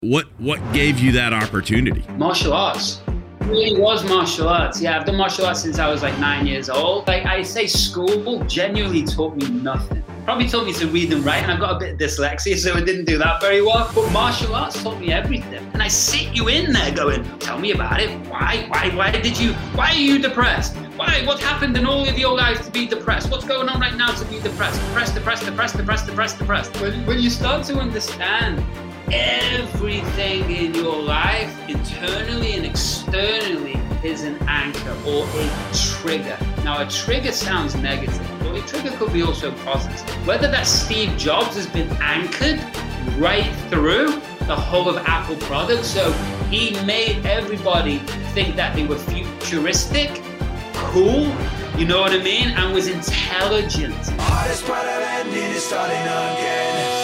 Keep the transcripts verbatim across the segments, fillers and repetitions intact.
What what gave you that opportunity? Martial arts. It really was martial arts. Yeah, I've done martial arts since I was like nine years old. Like I say, school genuinely taught me nothing. Probably taught me to read and write, and I've got a bit of dyslexia, so I didn't do that very well. But martial arts taught me everything. And I sit you in there going, tell me about it. Why? Why? Why did you? Why are you depressed? Why? What happened in all of your life to be depressed? What's going on right now to be depressed? Depressed, depressed, depressed, depressed, depressed, depressed. When, when you start to understand everything in your life, internally and externally, is an anchor or a trigger. Now, a trigger sounds negative, but a trigger could be also positive. Whether that's Steve Jobs has been anchored right through the whole of Apple products, so he made everybody think that they were futuristic, cool, you know what I mean, and was intelligent. Hardest part of ending is starting again.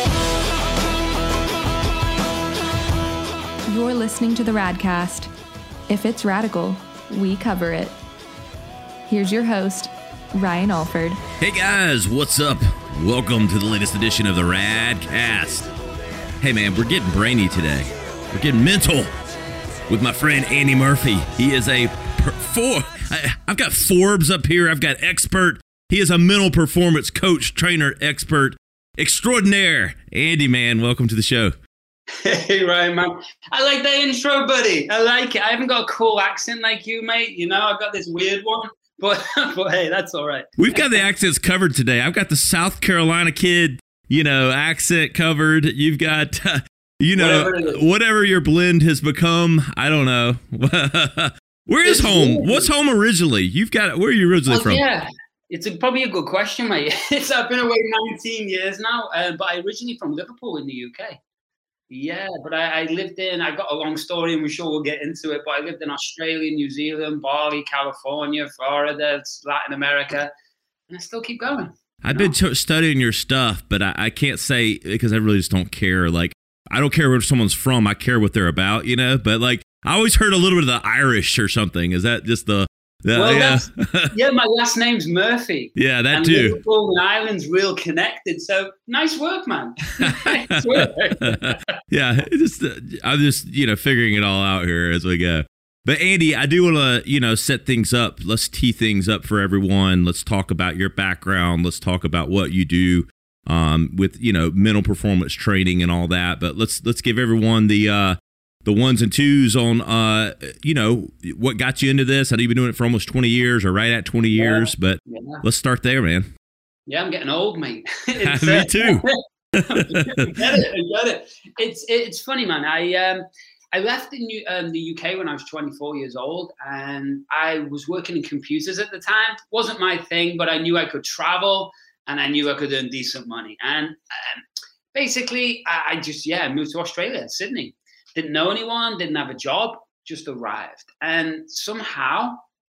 You're listening to the Radcast. If it's radical, we cover it. Here's your host, Ryan Alford. Hey guys, what's up? Welcome to the latest edition of the Radcast. Hey man, we're getting brainy today. We're getting mental with my friend Andy Murphy. He is a per- four. I, I've got Forbes up here. I've got expert. He is a mental performance coach, trainer, expert, extraordinaire. Andy, man, welcome to the show. Hey, Ryan, man. I like that intro, buddy. I like it. I haven't got a cool accent like you, mate. You know, I've got this weird one. But, but hey, that's all right. We've got the accents covered today. I've got the South Carolina kid, you know, accent covered. You've got, uh, you know, whatever, whatever your blend has become. I don't know. Where is it's home? Weird. What's home originally? You've got, where are you originally oh, from? Yeah, it's a, probably a good question, mate. It's, I've been away nineteen years now, uh, but I originally from Liverpool in the U K. Yeah, but I, I lived in, I got a long story and we're sure we'll get into it, but I lived in Australia, New Zealand, Bali, California, Florida, Latin America, and I still keep going. I've been t- studying your stuff, but I, I can't say, because I really just don't care. Like, I don't care where someone's from. I care what they're about, you know? But, like, I always heard a little bit of the Irish or something. Is that just the... the well, yeah. That's, yeah, my last name's Murphy. Yeah, that and too. Liverpool and Ireland's real connected. So, nice work, man. Nice work. Yeah, just uh, I'm just, you know, figuring it all out here as we go. But Andy, I do want to, you know, set things up. Let's tee things up for everyone. Let's talk about your background. Let's talk about what you do um, with, you know, mental performance training and all that. But let's let's give everyone the uh, the ones and twos on, uh, you know, what got you into this. I know you've been doing it for almost twenty years or right at twenty years, yeah. but yeah. Let's start there, man. Yeah, I'm getting old, mate. Me too. I get it. I get it. It's it's funny, man. I um I left in New, um, the U K when I was twenty-four years old, and I was working in computers at the time. Wasn't my thing, but I knew I could travel, and I knew I could earn decent money. And um, basically, I, I just yeah moved to Australia, Sydney. Didn't know anyone, didn't have a job, just arrived, and somehow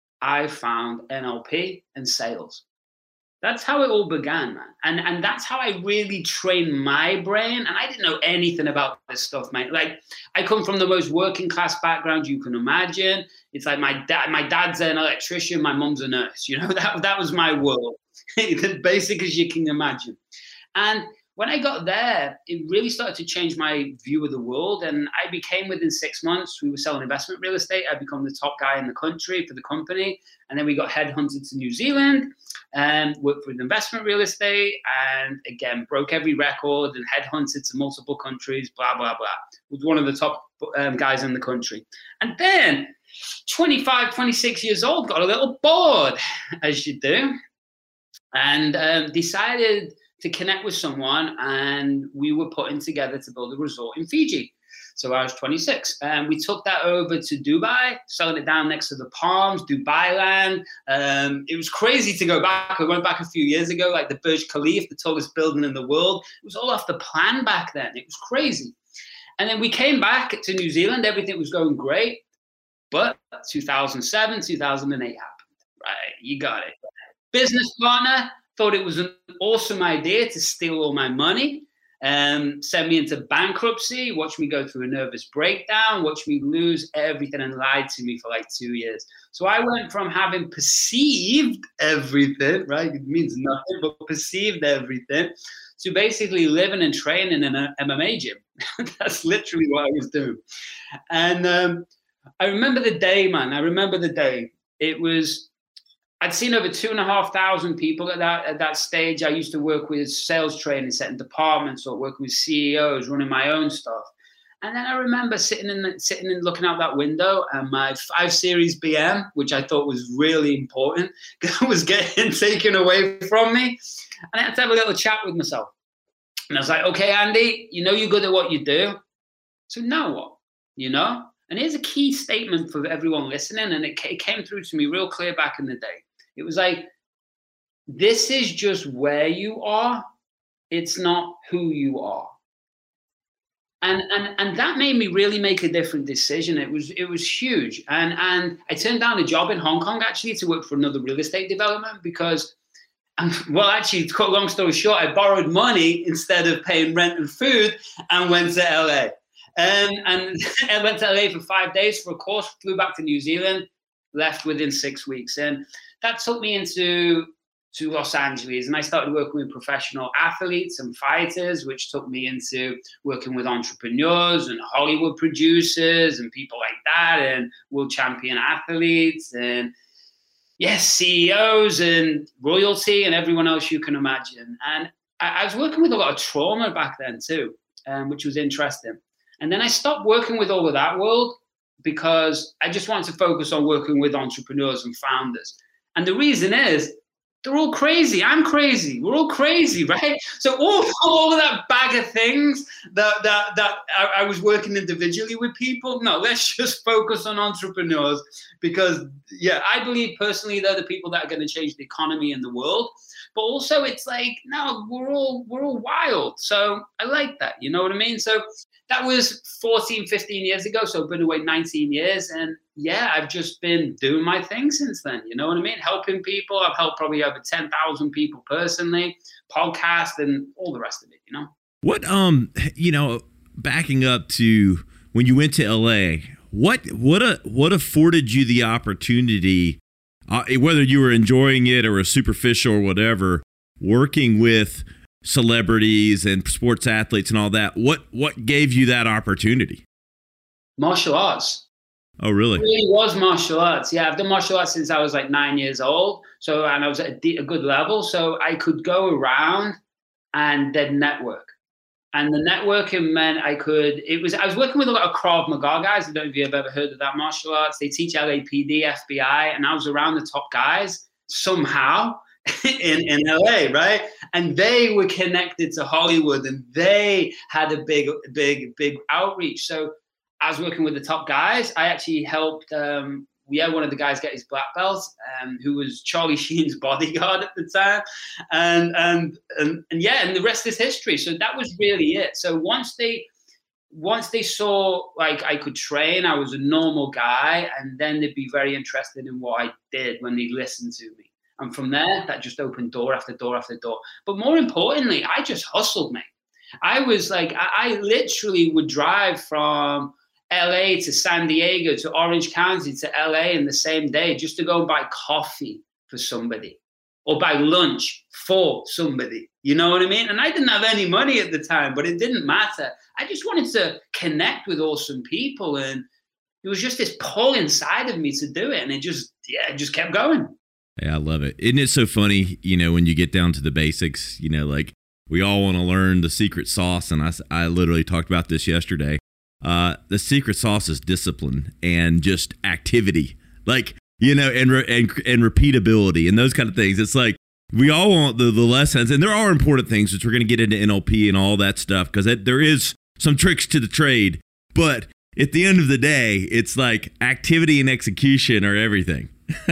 I found N L P and sales. That's how it all began, man. And and that's how I really trained my brain. And I didn't know anything about this stuff, mate. Like, I come from the most working class background you can imagine. It's like my dad, my dad's an electrician, my mom's a nurse. You know, that, that was my world. As basic as you can imagine. And when I got there, it really started to change my view of the world. And I became, within six months, we were selling investment real estate. I become the top guy in the country for the company. And then we got headhunted to New Zealand and worked with investment real estate. And again, broke every record and headhunted to multiple countries, blah, blah, blah. Was one of the top um, guys in the country. And then twenty-five, twenty-six years old, got a little bored, as you do, and um, decided to connect with someone, and we were putting together to build a resort in Fiji. So I was twenty-six, and we took that over to Dubai, selling it down next to the Palms, Dubai land. Um, it was crazy to go back. I went back a few years ago, like the Burj Khalifa, the tallest building in the world. It was all off the plan back then. It was crazy. And then we came back to New Zealand. Everything was going great. But two thousand seven, two thousand eight happened. Right, you got it. Business partner thought it was an awesome idea to steal all my money, um, send me into bankruptcy, watch me go through a nervous breakdown, watch me lose everything, and lied to me for like two years. So I went from having perceived everything, right? It means nothing, but perceived everything, to basically living and training in an M M A gym. That's literally what I was doing. And um, I remember the day, man. I remember the day. It was, I'd seen over two and a half thousand people at that at that stage. I used to work with sales training, setting departments, or working with C E Os, running my own stuff. And then I remember sitting in, the, sitting and looking out that window, and my five Series B M, which I thought was really important, was getting taken away from me. And I had to have a little chat with myself. And I was like, okay, Andy, you know you're good at what you do. So now what? You know? And here's a key statement for everyone listening, and it, it came through to me real clear back in the day. It was like, this is just where you are. It's not who you are. And, and and that made me really make a different decision. It was it was huge. And and I turned down a job in Hong Kong, actually, to work for another real estate development because, um, well, actually, to cut a long story short, I borrowed money instead of paying rent and food and went to L A. Um, and I went to L A for five days for a course, flew back to New Zealand, left within six weeks. And that took me into to Los Angeles, and I started working with professional athletes and fighters, which took me into working with entrepreneurs and Hollywood producers and people like that, and world champion athletes, and yes, C E Os and royalty and everyone else you can imagine. And I, I was working with a lot of trauma back then too, um, which was interesting. And then I stopped working with all of that world because I just wanted to focus on working with entrepreneurs and founders. And the reason is, they're all crazy. I'm crazy. We're all crazy, right? So all, all of that bag of things that that that I, I was working individually with people. No, let's just focus on entrepreneurs because, yeah, I believe personally they're the people that are going to change the economy in the world. But also, it's like, no, we're all we're all wild. So I like that. You know what I mean? So that was fourteen, fifteen years ago. So I've been away nineteen years. And yeah, I've just been doing my thing since then. You know what I mean? Helping people. I've helped probably over ten thousand people personally, podcast and all the rest of it, you know? What, um, you know, backing up to when you went to L A, what, what, a, what afforded you the opportunity, uh, whether you were enjoying it or a superficial or whatever, working with celebrities and sports athletes and all that? What, what gave you that opportunity? Martial arts. Oh, really? It really was martial arts. Yeah, I've done martial arts since I was like nine years old. So, and I was at a, de- a good level. So I could go around and then network. And the networking meant I could, it was, I was working with a lot of Krav Maga guys. I don't know if you've ever heard of that martial arts. They teach L A P D, F B I, and I was around the top guys somehow in, in L A, right? And they were connected to Hollywood and they had a big, big, big outreach. So I was working with the top guys. I actually helped, um, we had one of the guys get his black belt, um, who was Charlie Sheen's bodyguard at the time. And, and, and, and yeah, and the rest is history. So that was really it. So once they, once they saw like I could train, I was a normal guy, and then they'd be very interested in what I did when they listened to me. And from there, that just opened door after door after door. But more importantly, I just hustled, mate. I was like, I, I literally would drive from L A to San Diego to Orange County to L A in the same day just to go and buy coffee for somebody or buy lunch for somebody. You know what I mean? And I didn't have any money at the time, but it didn't matter. I just wanted to connect with awesome people. And it was just this pull inside of me to do it. And it just, yeah, it just kept going. Yeah, I love it. Isn't it so funny, you know, when you get down to the basics, you know, like we all want to learn the secret sauce. And I, I literally talked about this yesterday. Uh, the secret sauce is discipline and just activity, like, you know, and, re- and, and repeatability and those kind of things. It's like, we all want the, the lessons, and there are important things, which we're going to get into N L P and all that stuff, because there is some tricks to the trade. But at the end of the day, it's like activity and execution are everything.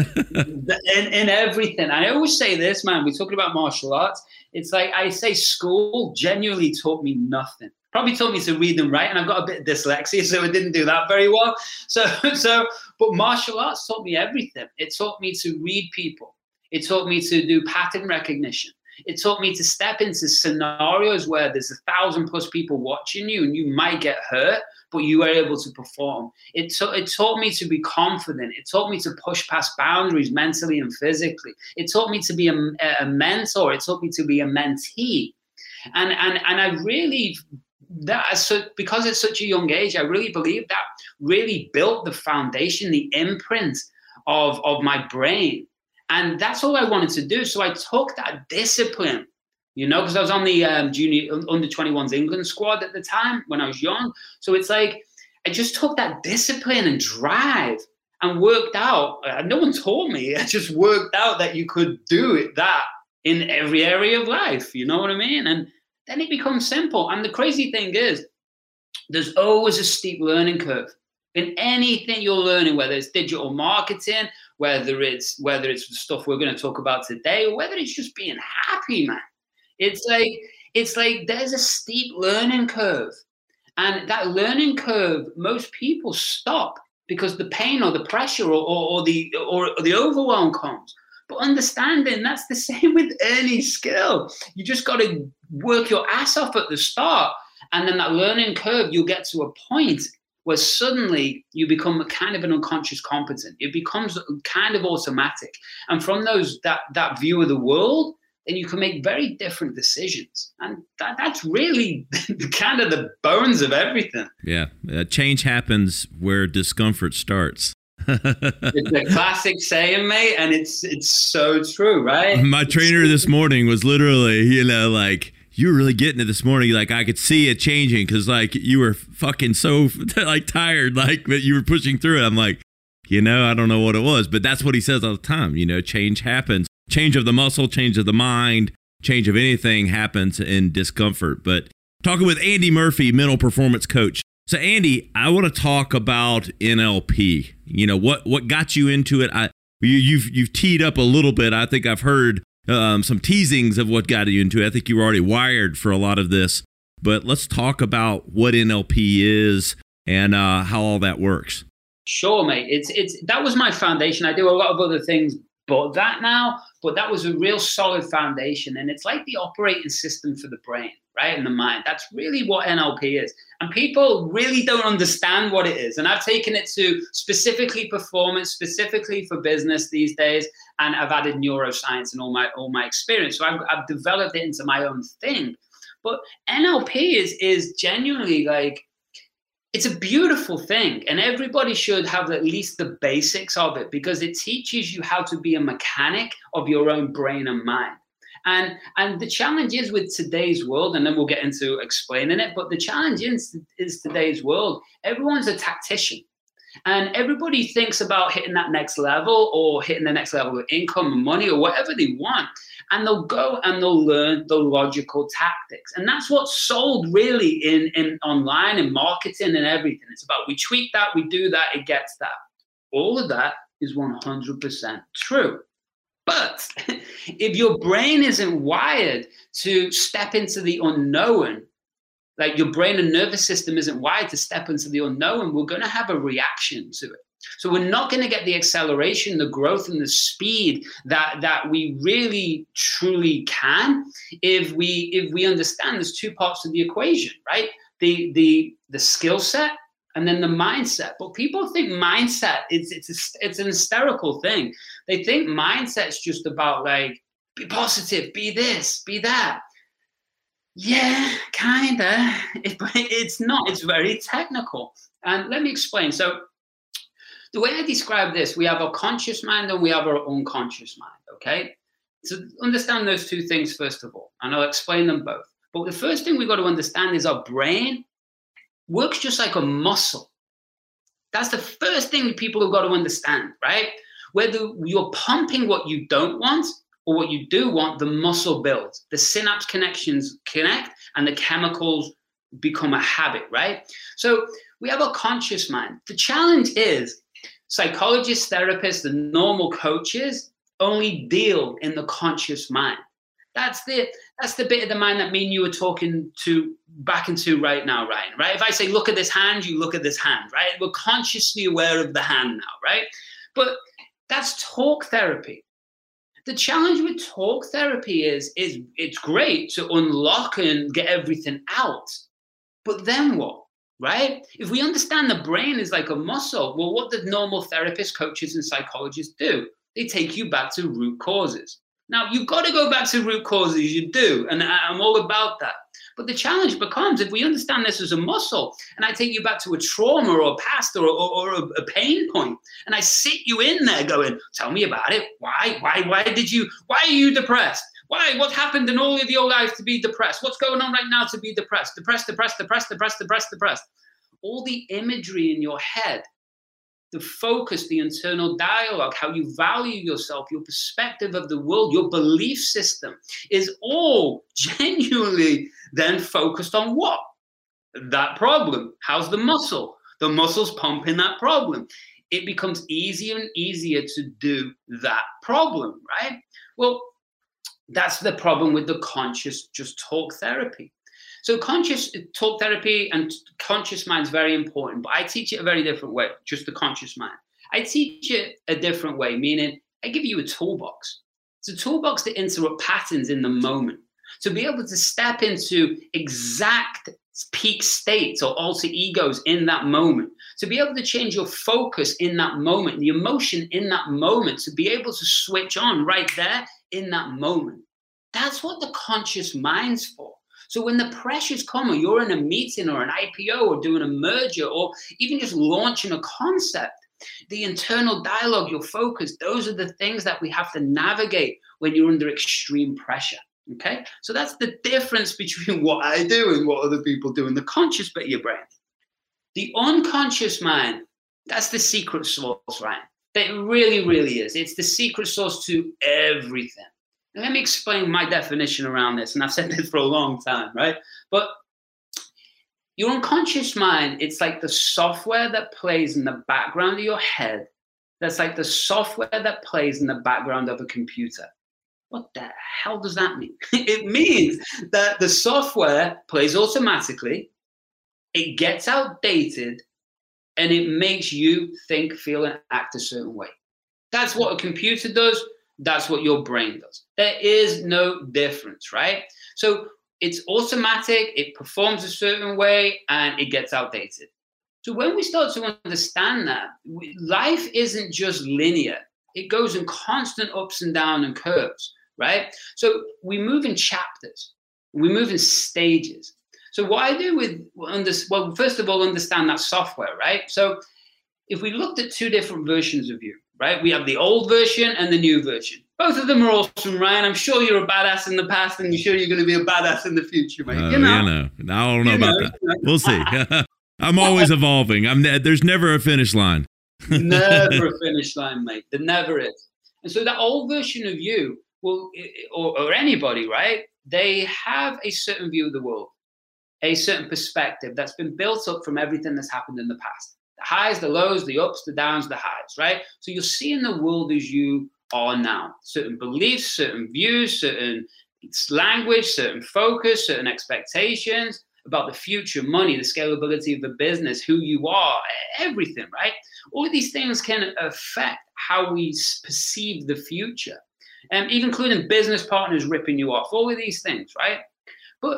in, in everything. I always say this, man, we're talking about martial arts. It's like I say school genuinely taught me nothing. Probably taught me to read and write, and I've got a bit of dyslexia, so I didn't do that very well. So, so, but martial arts taught me everything. It taught me to read people. It taught me to do pattern recognition. It taught me to step into scenarios where there's a thousand plus people watching you, and you might get hurt, but you were able to perform. It, ta- it taught me to be confident. It taught me to push past boundaries mentally and physically. It taught me to be a, a mentor. It taught me to be a mentee. And, and, and I really that so because at such a young age, I really believe that really built the foundation, the imprint of, of my brain. And that's all I wanted to do. So I took that discipline, you know, because I was on the um, junior under twenty-ones England squad at the time when I was young. So it's like, I just took that discipline and drive and worked out. No one taught me. I just worked out that you could do it, that in every area of life. You know what I mean? And then it becomes simple. And the crazy thing is, there's always a steep learning curve in anything you're learning, whether it's digital marketing, whether it's whether it's the stuff we're going to talk about today, or whether it's just being happy, man. It's like it's like there's a steep learning curve. And that learning curve, most people stop because the pain or the pressure or, or, or the or, or the overwhelm comes. But understanding that's the same with any skill. You just got to work your ass off at the start. And then that learning curve, you'll get to a point where suddenly you become a kind of an unconscious competent. It becomes kind of automatic. And from those that, that view of the world, then you can make very different decisions. And that, that's really kind of the bones of everything. Yeah. Uh, change happens where discomfort starts. It's a classic saying, mate, and it's it's so true, right? My trainer this morning was literally, you know, like, you were really getting it this morning. Like, I could see it changing because, like, you were fucking so, like, tired, like, but you were pushing through it. I'm like, you know, I don't know what it was, but that's what he says all the time. You know, change happens. Change of the muscle, change of the mind, change of anything happens in discomfort. But talking with Andy Murphy, mental performance coach. So, Andy, I want to talk about N L P. You know, what what got you into it? I you, you've you've teed up a little bit. I think I've heard um, some teasings of what got you into it. I think you were already wired for a lot of this. But let's talk about what N L P is and uh, how all that works. Sure, mate. It's it's that was my foundation. I do a lot of other things but that now, but that was a real solid foundation. And it's like the operating system for the brain, right? And the mind. That's really what N L P is. And people really don't understand what it is. And I've taken it to specifically performance, specifically for business these days. And I've added neuroscience and all my all my experience. So I've, I've developed it into my own thing. But N L P is is genuinely like, it's a beautiful thing, and everybody should have at least the basics of it because it teaches you how to be a mechanic of your own brain and mind. And and the challenge is with today's world, and then we'll get into explaining it, but the challenge is, is today's world, everyone's a tactician. And everybody thinks about hitting that next level or hitting the next level of income and money or whatever they want. And they'll go and they'll learn the logical tactics. And that's what's sold really in, in online and marketing and everything. It's about we tweak that, we do that, it gets that. All of that is one hundred percent true. But if your brain isn't wired to step into the unknown, like your brain and nervous system isn't wired to step into the unknown, we're going to have a reaction to it. So we're not going to get the acceleration, the growth, and the speed that, that we really, truly can if we if we understand there's two parts of the equation, right? The the the skill set and then the mindset. But people think mindset, it's it's a, it's an hysterical thing. They think mindset's just about like, be positive, be this, be that. Yeah, kind of. It, it's not. It's very technical. And let me explain. So the way I describe this, we have our conscious mind and we have our unconscious mind, okay? So understand those two things first of all, and I'll explain them both. But the first thing we've got to understand is our brain works just like a muscle. That's the first thing that people have got to understand, right? Whether you're pumping what you don't want or what you do want, the muscle builds. The synapse connections connect and the chemicals become a habit, right? So we have a conscious mind. The challenge is psychologists, therapists, and normal coaches only deal in the conscious mind. That's the that's the bit of the mind that me and you are talking to back into right now, Ryan, right? If I say, look at this hand, you look at this hand, right? We're consciously aware of the hand now, right? But that's talk therapy. The challenge with talk therapy is, is it's great to unlock and get everything out. But then what, right? If we understand the brain is like a muscle, well, what do normal therapists, coaches, and psychologists do? They take you back to root causes. Now, you've got to go back to root causes, you do, and I'm all about that. But the challenge becomes, if we understand this as a muscle, and I take you back to a trauma or a past or, or, or a, a pain point, and I sit you in there going, tell me about it. Why? Why? Why did you? Why are you depressed? Why? What happened in all of your life to be depressed? What's going on right now to be depressed? Depressed, depressed, depressed, depressed, depressed, depressed. All the imagery in your head, the focus, the internal dialogue, how you value yourself, your perspective of the world, your belief system is all genuinely then focused on what? That problem. How's the muscle? The muscle's pumping that problem. It becomes easier and easier to do that problem, right? Well, that's the problem with the conscious just talk therapy. So conscious talk therapy and conscious mind is very important, but I teach it a very different way, just the conscious mind. I teach it a different way, meaning I give you a toolbox. It's a toolbox to interrupt patterns in the moment, to be able to step into exact peak states or alter egos in that moment, to be able to change your focus in that moment, the emotion in that moment, to be able to switch on right there in that moment. That's what the conscious mind's for. So when the pressures come, or you're in a meeting or an I P O or doing a merger or even just launching a concept, the internal dialogue, your focus, those are the things that we have to navigate when you're under extreme pressure. Okay, so that's the difference between what I do and what other people do in the conscious bit of your brain. The unconscious mind, that's the secret sauce, right? That really, really is. It's the secret sauce to everything. And let me explain my definition around this. And I've said this for a long time, right? But your unconscious mind, it's like the software that plays in the background of your head. That's like the software that plays in the background of a computer. What the hell does that mean? It means that the software plays automatically, it gets outdated, and it makes you think, feel, and act a certain way. That's what a computer does. That's what your brain does. There is no difference, right? So it's automatic, it performs a certain way, and it gets outdated. So when we start to understand that, we, life isn't just linear. It goes in constant ups and downs and curves, right? So we move in chapters. We move in stages. So what I do with, well, first of all, understand that software, right? So if we looked at two different versions of you, right? We have the old version and the new version. Both of them are awesome, Ryan. I'm sure you're a badass in the past, and you're sure you're going to be a badass in the future, mate. Uh, you know, you know. I don't know about know. that. We'll see. I'm always evolving. I'm. There's never a finish line. Never a finish line, mate. There never is. And so that old version of you, will, or, or anybody, right? They have a certain view of the world, a certain perspective that's been built up from everything that's happened in the past. The highs, the lows, the ups, the downs, the highs, right? So you're seeing the world as you are now. Certain beliefs, certain views, certain language, certain focus, certain expectations about the future, money, the scalability of the business, who you are, everything, right? All of these things can affect how we perceive the future, and even including business partners ripping you off, all of these things, right? But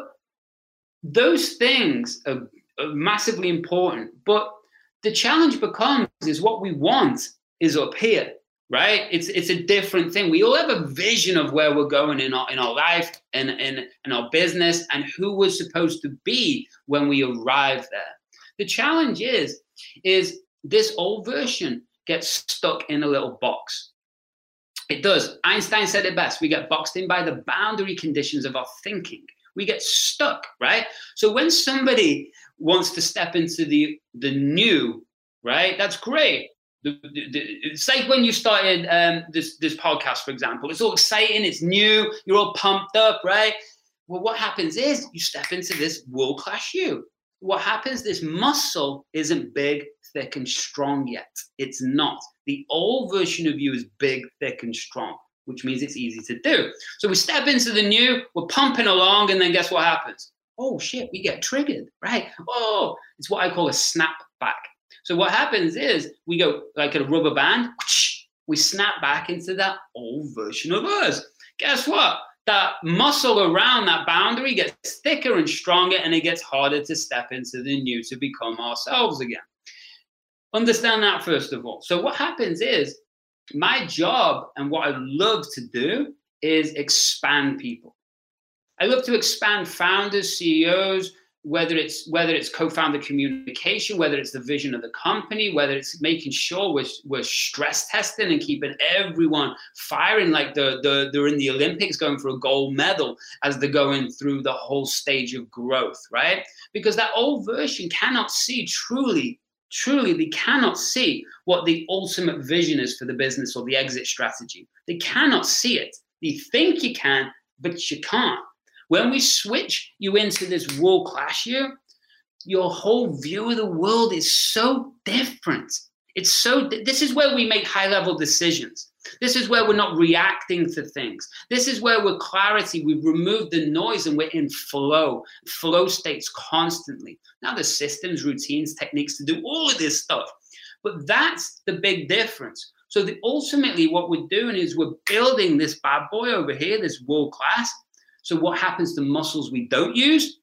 those things are, are massively important. But the challenge becomes is what we want is up here, right? It's it's a different thing. We all have a vision of where we're going in our in our life and in, in our business and who we're supposed to be when we arrive there. The challenge is, is this old version gets stuck in a little box. It does. Einstein said it best. We get boxed in by the boundary conditions of our thinking. We get stuck, right? So when somebody wants to step into the the new, right? That's great. The, the, the, it's like when you started um, this this podcast, for example. It's all exciting. It's new. You're all pumped up, right? Well, what happens is you step into this world-class you. What happens? This muscle isn't big, thick, and strong yet. It's not. The old version of you is big, thick, and strong, which means it's easy to do. So we step into the new. We're pumping along, and then guess what happens? Oh, shit, we get triggered, right? Oh, it's what I call a snap back. So what happens is we go like a rubber band, we snap back into that old version of us. Guess what? That muscle around that boundary gets thicker and stronger, and it gets harder to step into the new to become ourselves again. Understand that first of all. So what happens is my job and what I love to do is expand people. I look to expand founders, C E Os, whether it's whether it's co-founder communication, whether it's the vision of the company, whether it's making sure we're, we're stress testing and keeping everyone firing like they're, they're, they're in the Olympics going for a gold medal as they're going through the whole stage of growth, right? Because that old version cannot see truly, truly, they cannot see what the ultimate vision is for the business or the exit strategy. They cannot see it. They think you can, but you can't. When we switch you into this world class year, your whole view of the world is so different. It's so, this is where we make high level decisions. This is where we're not reacting to things. This is where we're clarity. We've removed the noise and we're in flow, flow states constantly. Now there's systems, routines, techniques to do all of this stuff. But that's the big difference. So the, ultimately what we're doing is we're building this bad boy over here, this world class. So what happens to muscles we don't use?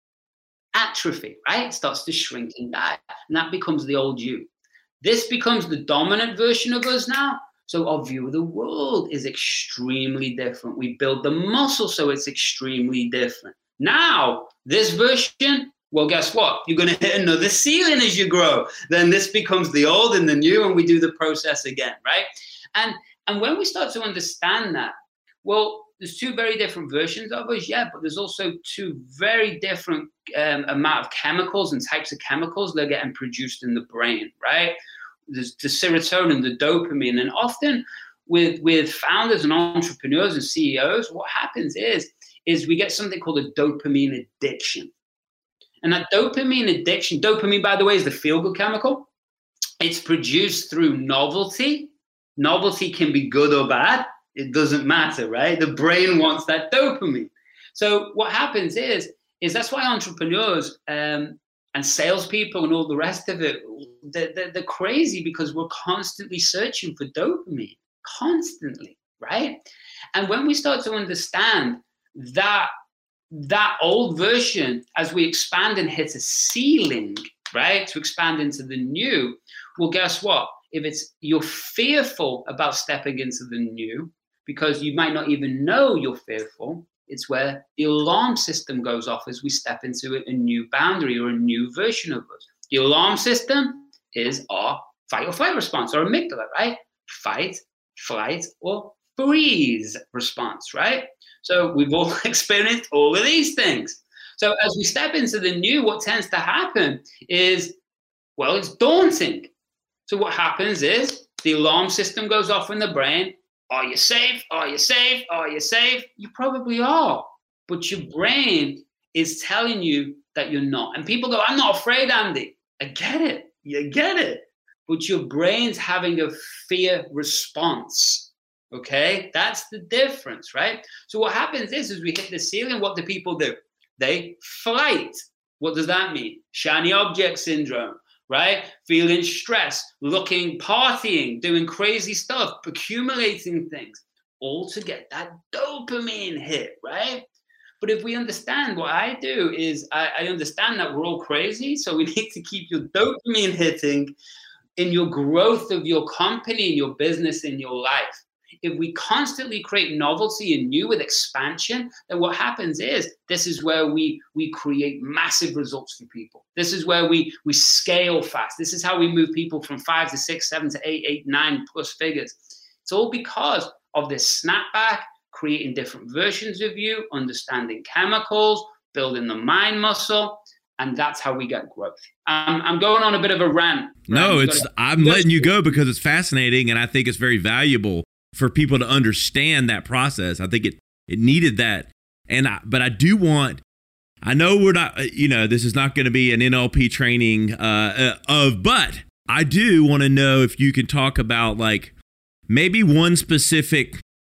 Atrophy, right? It starts to shrink and die. And that becomes the old you. This becomes the dominant version of us now. So our view of the world is extremely different. We build the muscle so it's extremely different. Now, this version, well, guess what? You're going to hit another ceiling as you grow. Then this becomes the old and the new, and we do the process again, right? And, and when we start to understand that, well, there's two very different versions of us, yeah, but there's also two very different um, amount of chemicals and types of chemicals that are getting produced in the brain, right? There's the serotonin, the dopamine, and often with, with founders and entrepreneurs and C E Os, what happens is, is we get something called a dopamine addiction. And that dopamine addiction, dopamine, by the way, is the feel-good chemical. It's produced through novelty. Novelty can be good or bad. It doesn't matter, right? The brain wants that dopamine. So what happens is, is that's why entrepreneurs um, and salespeople and all the rest of it, they're, they're, they're crazy because we're constantly searching for dopamine, constantly, right? And when we start to understand that that old version, as we expand and hit a ceiling, right, to expand into the new, well, guess what? If it's you're fearful about stepping into the new, because you might not even know you're fearful, it's where the alarm system goes off as we step into a new boundary or a new version of us. The alarm system is our fight or flight response, or amygdala, right? Fight, flight, or freeze response, right? So we've all experienced all of these things. So as we step into the new, what tends to happen is, well, it's daunting. So what happens is the alarm system goes off in the brain. Are you safe? Are you safe? Are you safe? You probably are. But your brain is telling you that you're not. And people go, I'm not afraid, Andy. I get it. You get it. But your brain's having a fear response. Okay? That's the difference, right? So what happens is, as we hit the ceiling, what do people do? They flight. What does that mean? Shiny object syndrome. Right? Feeling stress, looking, partying, doing crazy stuff, accumulating things, all to get that dopamine hit, right? But if we understand, what I do is I, I understand that we're all crazy, so we need to keep your dopamine hitting in your growth of your company, in your business, in your life. If we constantly create novelty and new with expansion, then what happens is this is where we we create massive results for people. This is where we we scale fast. This is how we move people from five to six, seven to eight, eight, nine plus figures. It's all because of this snapback, creating different versions of you, understanding chemicals, building the mind muscle. And that's how we get growth. Um, I'm going on a bit of a rant. No, it's I'm letting you go because it's fascinating, and I think it's very valuable for people to understand that process. I think it it needed that. And I, but I do want, I know we're not, you know, this is not going to be an N L P training uh, of, but I do want to know if you can talk about like maybe one specific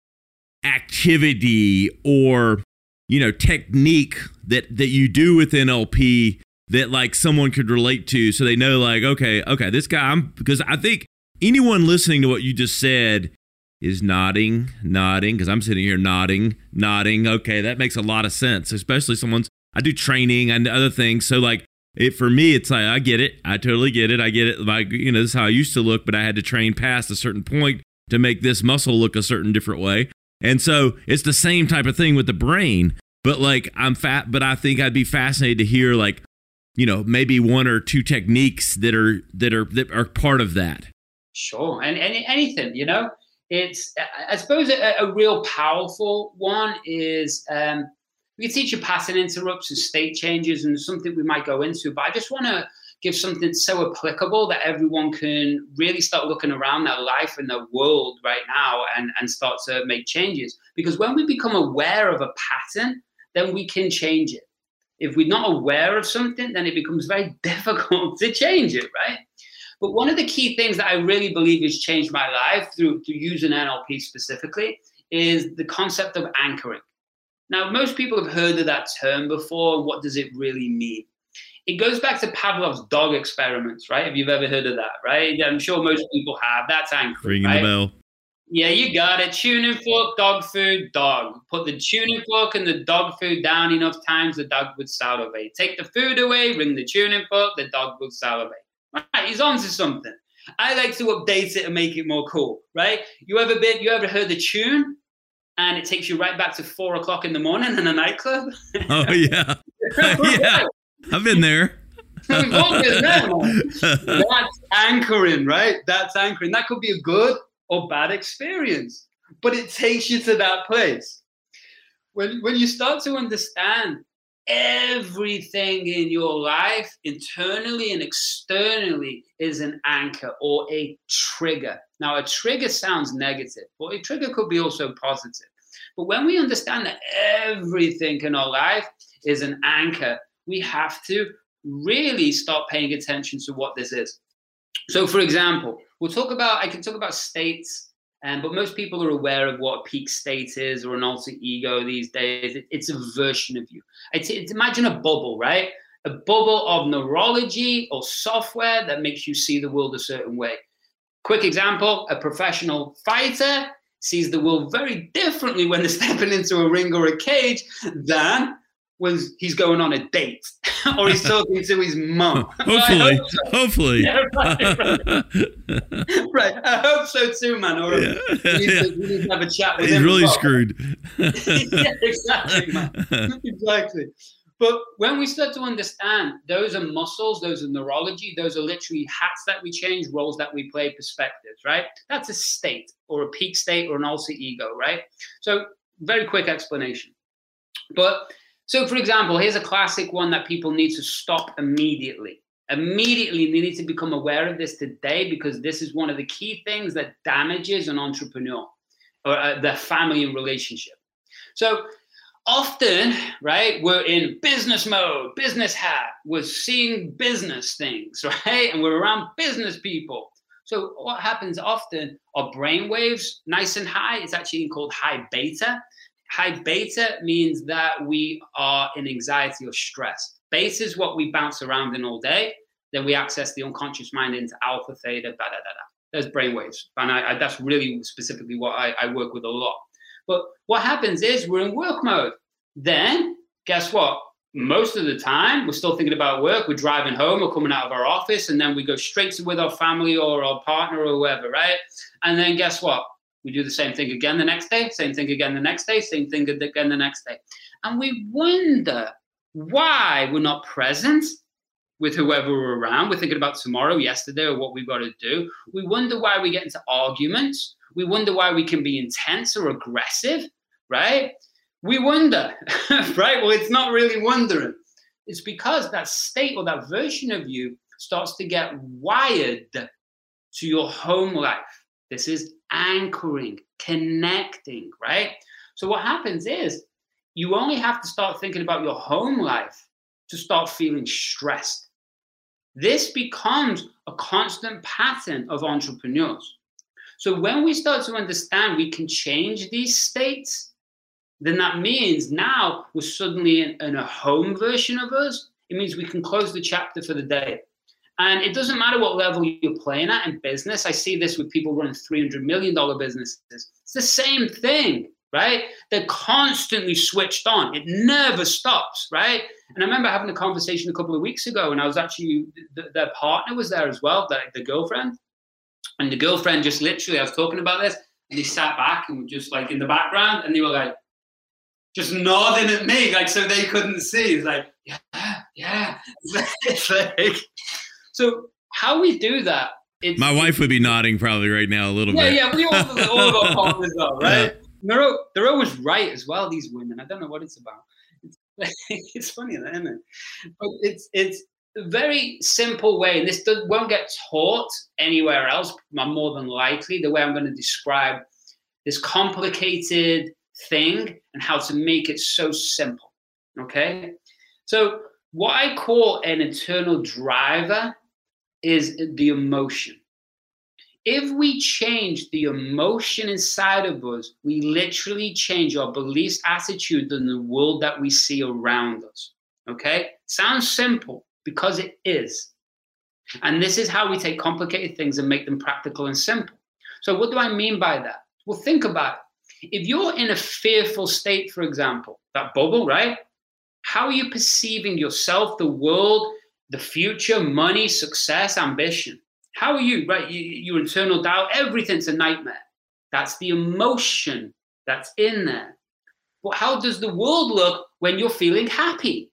activity or, you know, technique that, that you do with N L P that like someone could relate to, so they know like, okay, okay, this guy, I'm, because I think anyone listening to what you just said is nodding, nodding, because I'm sitting here nodding, nodding. Okay, that makes a lot of sense, especially someone's, I do training and other things. So like it, for me, it's like, I get it. I totally get it. I get it. Like, you know, this is how I used to look, but I had to train past a certain point to make this muscle look a certain different way. And so it's the same type of thing with the brain. But like I'm fat, but I think I'd be fascinated to hear like, you know, maybe one or two techniques that are that are that are part of that. Sure, and any anything, you know, it's I suppose a, a real powerful one is um, we can teach you pattern interrupts and state changes, and something we might go into. But I just want to give something so applicable that everyone can really start looking around their life and their world right now and and start to make changes. Because when we become aware of a pattern, then we can change it. If we're not aware of something, then it becomes very difficult to change it, right? But one of the key things that I really believe has changed my life through, through using N L P specifically is the concept of anchoring. Now, most people have heard of that term before. What does it really mean? It goes back to Pavlov's dog experiments, right? If you've ever heard of that, right? I'm sure most people have. That's anchoring, Ringing right? the bell. Yeah, you got it. Tuning fork, dog food, dog. Put the tuning fork and the dog food down enough times, the dog would salivate. Take the food away, ring the tuning fork, the dog would salivate. Right, he's onto something. I like to update it and make it more cool, right? You ever been, you ever heard the tune and it takes you right back to four o'clock in the morning in a nightclub? Oh, yeah. Yeah, I've been there. We've all been there, man. That's anchoring, right? That's anchoring. That could be a good or bad experience, but it takes you to that place. When, when you start to understand everything in your life, internally and externally, is an anchor or a trigger. Now, a trigger sounds negative, but a trigger could be also positive. But when we understand that everything in our life is an anchor, we have to really start paying attention to what this is. So, for example, we'll talk about, I can talk about states, um, but most people are aware of what a peak state is or an alter ego these days. It, it's a version of you. It's, it's, imagine a bubble, right? A bubble of neurology or software that makes you see the world a certain way. Quick example, a professional fighter sees the world very differently when they're stepping into a ring or a cage than when he's going on a date or he's talking to his mum. Hopefully, so. hopefully. Yeah, right, right. Right, I hope so too, man. Or yeah. we, need to, we need to have a chat with he's him. He's really screwed. Yeah, exactly, man. Exactly. But when we start to understand those are muscles, those are neurology, those are literally hats that we change, roles that we play, perspectives, right? That's a state or a peak state or an alter ego, right? So very quick explanation. But so, for example, here's a classic one that people need to stop immediately. Immediately, they need to become aware of this today because this is one of the key things that damages an entrepreneur or uh, their family and relationship. So often, right, we're in business mode, business hat, we're seeing business things, right? And we're around business people. So what happens often are brain waves nice and high. It's actually called high beta. High beta means that we are in anxiety or stress. Beta is what we bounce around in all day. Then we access the unconscious mind into alpha, theta, da, da, da, da. There's brainwaves. And I, I, that's really specifically what I, I work with a lot. But what happens is we're in work mode. Then, guess what? Most of the time, we're still thinking about work. We're driving home or coming out of our office, and then we go straight to with our family or our partner or whoever, right? And then guess what? We do the same thing again the next day, same thing again the next day, same thing again the next day. And we wonder why we're not present with whoever we're around. We're thinking about tomorrow, yesterday, or what we've got to do. We wonder why we get into arguments. We wonder why we can be intense or aggressive, right? We wonder, right? Well, it's not really wondering. It's because that state or that version of you starts to get wired to your home life. This is anchoring, connecting, right? So what happens is you only have to start thinking about your home life to start feeling stressed. This becomes a constant pattern of entrepreneurs. So when we start to understand we can change these states, then that means now we're suddenly in, in a home version of us. It means we can close the chapter for the day. And it doesn't matter what level you're playing at in business. I see this with people running three hundred million dollars businesses. It's the same thing, right? They're constantly switched on. It never stops, right? And I remember having a conversation a couple of weeks ago, and I was actually, th- their partner was there as well, the, the girlfriend. And the girlfriend just literally, I was talking about this, and they sat back and were just like in the background, and they were like, just nodding at me, like, so they couldn't see. It's like, yeah, yeah. It's like, so how we do that? It's, My wife would be nodding probably right now a little yeah, bit. Yeah, yeah, we all, all of our partners are, right? Yeah. They're, they're always right as well, these women. I don't know what it's about. It's, it's funny, isn't it? But it's, it's a very simple way, and this does, won't get taught anywhere else, more than likely, the way I'm going to describe this complicated thing and how to make it so simple, okay? So what I call an internal driver is the emotion. If we change the emotion inside of us, we literally change our beliefs, attitude, and the world that we see around us, okay? Sounds simple because it is. And this is how we take complicated things and make them practical and simple. So what do I mean by that? Well, think about it. If you're in a fearful state, for example, that bubble, right? How are you perceiving yourself, the world, the future, money, success, ambition? How are you, right? You, your internal doubt, everything's a nightmare. That's the emotion that's in there. But how does the world look when you're feeling happy,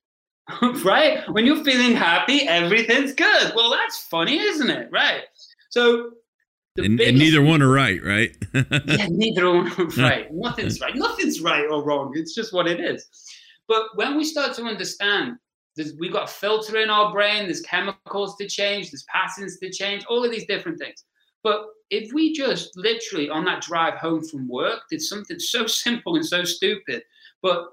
right? When you're feeling happy, everything's good. Well, that's funny, isn't it? Right? So, and, and neither one are right, right? Yeah, neither one are right. Nothing's right. Nothing's right or wrong. It's just what it is. But when we start to understand, there's, we've got a filter in our brain, there's chemicals to change, there's patterns to change, all of these different things. But if we just literally on that drive home from work did something so simple and so stupid, but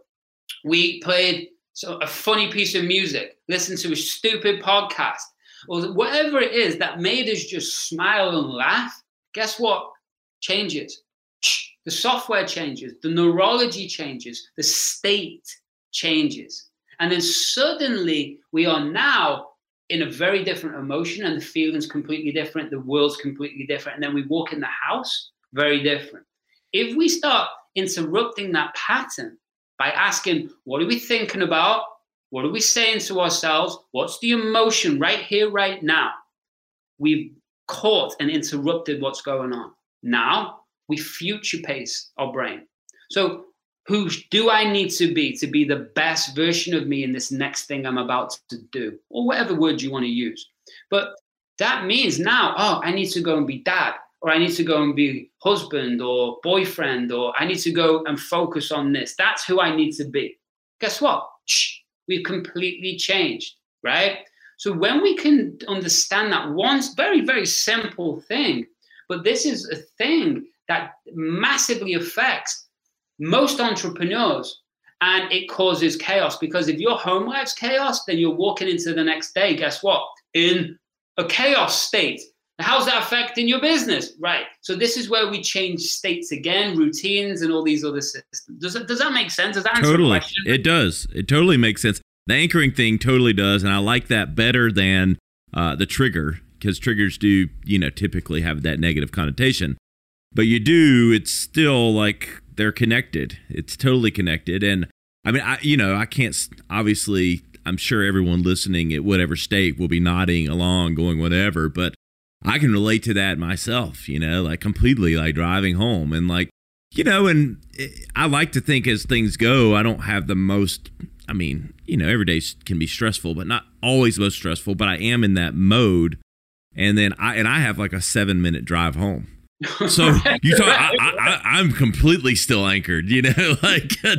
we played so a funny piece of music, listened to a stupid podcast, or whatever it is that made us just smile and laugh, guess what? Changes. The software changes, the neurology changes, the state changes. And then suddenly we are now in a very different emotion, and the feeling's completely different, the world's completely different. And then we walk in the house, very different. If we start interrupting that pattern by asking, what are we thinking about? What are we saying to ourselves? What's the emotion right here, right now? We've caught and interrupted what's going on. Now we future pace our brain. So who do I need to be to be the best version of me in this next thing I'm about to do? Or whatever word you want to use. But that means now, oh, I need to go and be dad, or I need to go and be husband or boyfriend, or I need to go and focus on this. That's who I need to be. Guess what? Shh, we've completely changed, right? So when we can understand that one very, very simple thing, but this is a thing that massively affects most entrepreneurs, and it causes chaos, because if your home life's chaos, then you're walking into the next day, guess what? In a chaos state. How's that affecting your business? Right. So this is where we change states again, routines, and all these other systems. Does it, does that make sense? Does that answer totally. the question? It does. It totally makes sense. The anchoring thing totally does, and I like that better than uh, the trigger, because triggers do, you know, typically have that negative connotation. But you do, it's still like they're connected. It's totally connected. And I mean, I, you know, I can't, obviously, I'm sure everyone listening at whatever state will be nodding along, going whatever, but I can relate to that myself, you know, like completely, like driving home and like, you know, and I like to think as things go, I don't have the most, I mean, you know, every day can be stressful, but not always most stressful, but I am in that mode. And then I, and I have like a seven minute drive home. So you talk, I, I, I'm completely still anchored, you know, like, to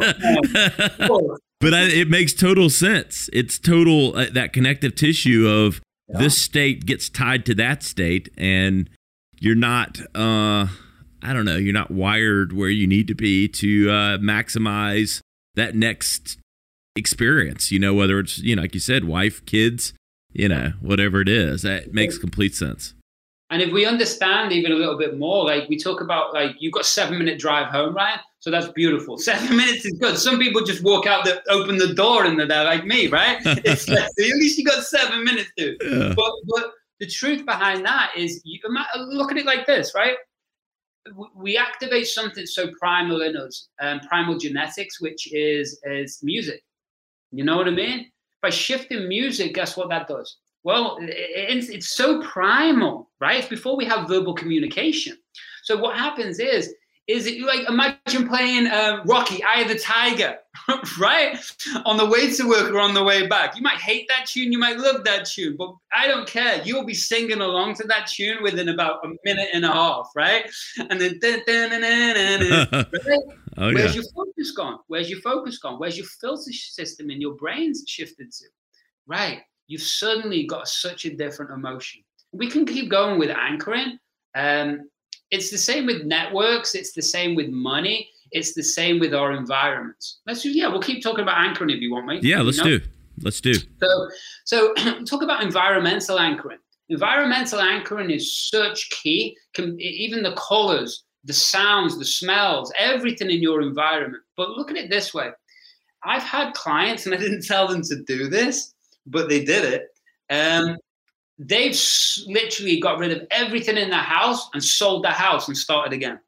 the, but I, it makes total sense. It's total, uh, that connective tissue of yeah. This state gets tied to that state, and you're not, uh, I don't know, you're not wired where you need to be to uh, maximize that next experience, you know, whether it's, you know, like you said, wife, kids, you know, whatever it is, that makes complete sense. And if we understand even a little bit more, like we talk about, like you've got a seven minute drive home, right? So that's beautiful. Seven minutes is good. Some people just walk out, the open the door, and they're like me, right? It's like, at least you got seven minutes, dude. Yeah. But, but the truth behind that is, you look at it like this, right? We activate something so primal in us, um, primal genetics, which is, is music. You know what I mean? By shifting music, guess what that does? Well, it's, it's so primal, right? It's before we have verbal communication. So what happens is, Is it like, imagine playing um, Rocky, Eye of the Tiger, right? On the way to work or on the way back. You might hate that tune, you might love that tune, but I don't care. You'll be singing along to that tune within about a minute and a half, right? And then, dun, dun, dun, dun, dun, dun, right? Oh, Where's yeah. your focus gone? Where's your focus gone? Where's your filter system in your brain's shifted to? Right. You've suddenly got such a different emotion. We can keep going with anchoring. Um, It's the same with networks. It's the same with money. It's the same with our environments. Let's do, yeah, we'll keep talking about anchoring if you want, mate. Yeah, let's you know? do. Let's do. So, so talk about environmental anchoring. Environmental anchoring is such key. Can, even the colors, the sounds, the smells, everything in your environment. But look at it this way. I've had clients, and I didn't tell them to do this, but they did it. Um, They've literally got rid of everything in their house and sold their house and started again.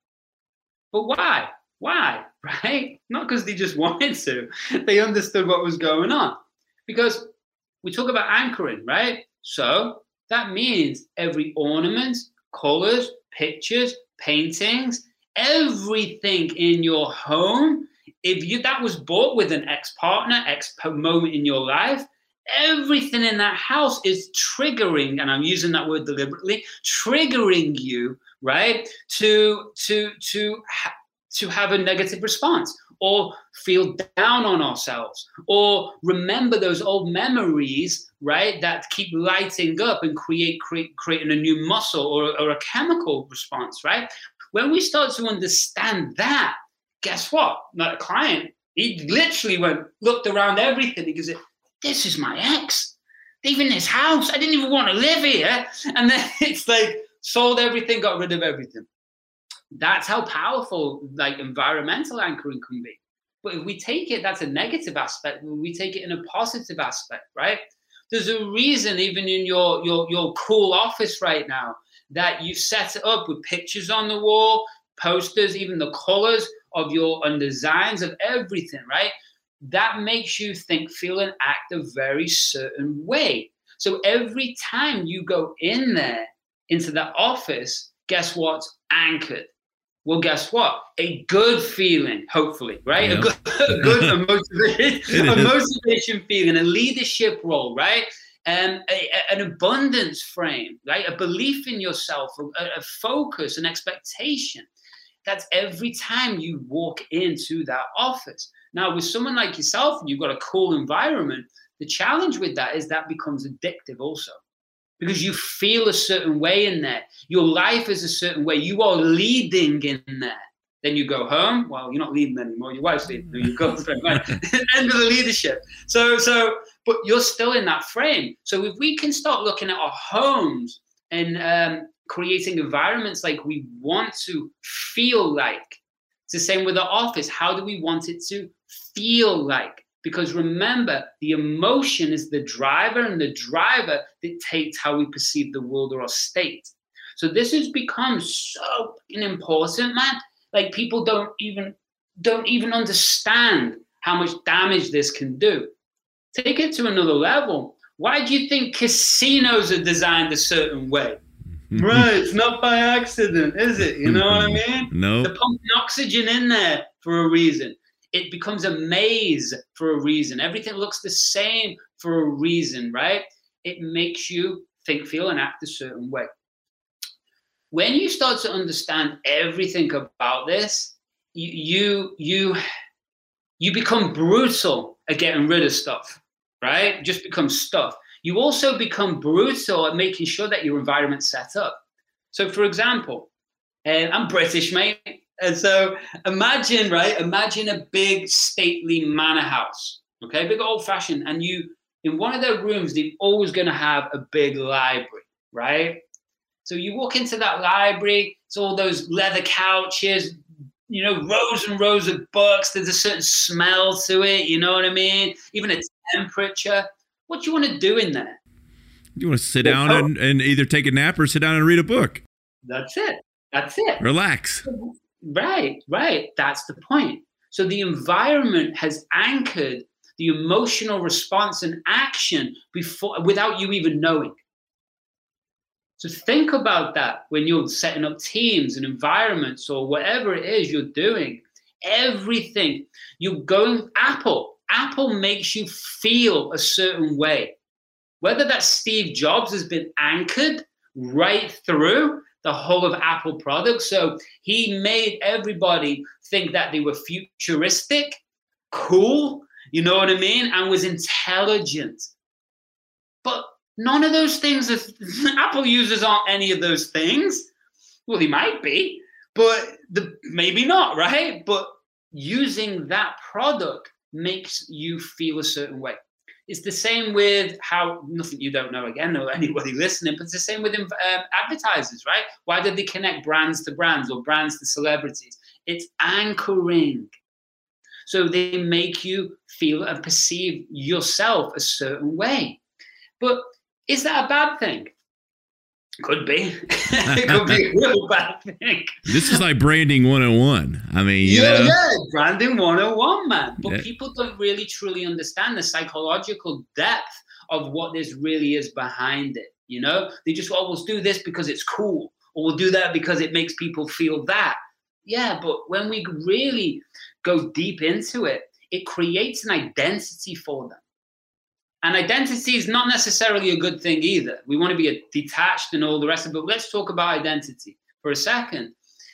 But why? Why? Right? Not because they just wanted to. They understood what was going on. Because we talk about anchoring, right? So that means every ornament, colors, pictures, paintings, everything in your home, if you that was bought with an ex-partner, ex-moment in your life, everything in that house is triggering, and I'm using that word deliberately, triggering you, right, to to to ha- to have a negative response, or feel down on ourselves, or remember those old memories, right, that keep lighting up and create, create creating a new muscle or, or a chemical response, right? When we start to understand that, guess what? My client, he literally went, looked around everything. He goes, this is my ex. They live in this house. I didn't even want to live here. And then it's like sold everything, got rid of everything. That's how powerful like environmental anchoring can be. But if we take it, that's a negative aspect. We take it in a positive aspect, right? There's a reason even in your, your, your cool office right now that you've set it up with pictures on the wall, posters, even the colors of your and designs of everything, right? That makes you think, feel, and act a very certain way. So every time you go in there, into that office, guess what's anchored? Well, guess what? A good feeling, hopefully, right? Yep. A good, a good a motivation, a motivation feeling, a leadership role, right? And a, a, an abundance frame, right? A belief in yourself, a, a focus, an expectation. That's every time you walk into that office. Now, with someone like yourself, you've got a cool environment. The challenge with that is that becomes addictive also, because you feel a certain way in there. Your life is a certain way. You are leading in there. Then you go home. Well, you're not leading anymore. Your wife's leading. Your girlfriend, right? End of the leadership. So, so, but you're still in that frame. So if we can start looking at our homes and um, creating environments like we want to feel like, it's the same with the office. How do we want it to feel like? Because remember, the emotion is the driver, and the driver dictates how we perceive the world or our state. So this has become so important, man. Like people don't even don't even understand how much damage this can do. Take it to another level. Why do you think casinos are designed a certain way? Right, it's not by accident, is it? You know what I mean? No. They're pumping oxygen in there for a reason. It becomes a maze for a reason. Everything looks the same for a reason, right? It makes you think, feel, and act a certain way. When you start to understand everything about this, you you you, you become brutal at getting rid of stuff, right? Just become stuff. You also become brutal at making sure that your environment's set up. So, for example, uh, I'm British, mate. And so imagine, right, imagine a big stately manor house, okay, big old fashioned. And you, in one of their rooms, they're always going to have a big library, right? So you walk into that library, it's all those leather couches, you know, rows and rows of books. There's a certain smell to it, you know what I mean? Even a temperature. What do you want to do in there? You want to sit down and, and either take a nap or sit down and read a book. That's it. That's it. Relax. Right, right. That's the point. So the environment has anchored the emotional response and action before, without you even knowing. So think about that when you're setting up teams and environments or whatever it is you're doing. Everything you're going, Apple, Apple makes you feel a certain way. Whether that's Steve Jobs has been anchored right through the whole of Apple products. So he made everybody think that they were futuristic, cool, you know what I mean? And was intelligent. But none of those things, are, Apple users aren't any of those things. Well, they might be, but the, maybe not, right? But using that product makes you feel a certain way. It's the same with how, nothing you don't know again, or anybody listening, but it's the same with um, advertisers, right? Why did they connect brands to brands or brands to celebrities? It's anchoring. So they make you feel and perceive yourself a certain way. But is that a bad thing? Could be. It could be a real bad thing. This is like branding one oh one. I mean, you yeah, know. yeah, branding one oh one, man. But Yeah. people don't really truly understand the psychological depth of what this really is behind it. You know, they just, oh, we'll do this because it's cool, or we'll do that because it makes people feel that. Yeah, but when we really go deep into it, it creates an identity for them. And identity is not necessarily a good thing either. We want to be detached and all the rest of it. But let's talk about identity for a second.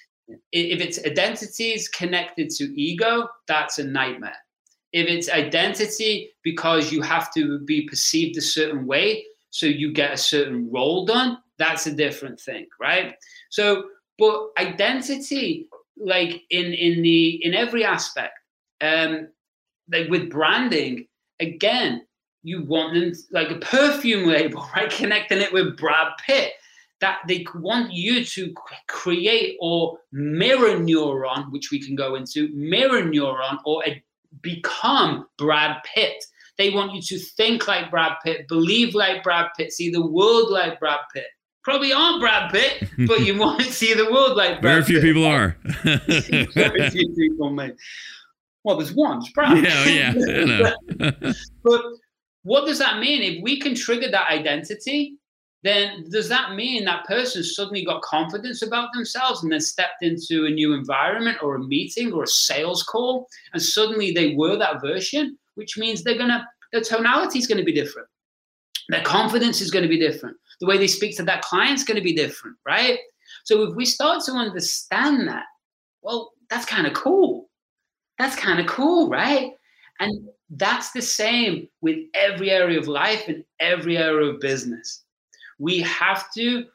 If it's identities connected to ego, that's a nightmare. If it's identity because you have to be perceived a certain way, so you get a certain role done, that's a different thing, right? So, but identity, like in in the in every aspect, um, like with branding, again, you want them like a perfume label, right? Connecting it with Brad Pitt, that they want you to create or mirror neuron, which we can go into, mirror neuron or a, become Brad Pitt. They want you to think like Brad Pitt, believe like Brad Pitt, see the world like Brad Pitt. Probably aren't Brad Pitt, but you want to see the world like Brad Pitt. Very few people are. Very few people, mate. Well, there's one, it's Brad. Yeah, yeah, I know. But what does that mean? If we can trigger that identity, then does that mean that person suddenly got confidence about themselves and then stepped into a new environment or a meeting or a sales call, and suddenly they were that version, which means they're gonna, their tonality is going to be different. Their confidence is going to be different. The way they speak to that client is going to be different, right? So if we start to understand that, well, that's kind of cool. That's kind of cool, right? And that's the same with every area of life and every area of business. We have to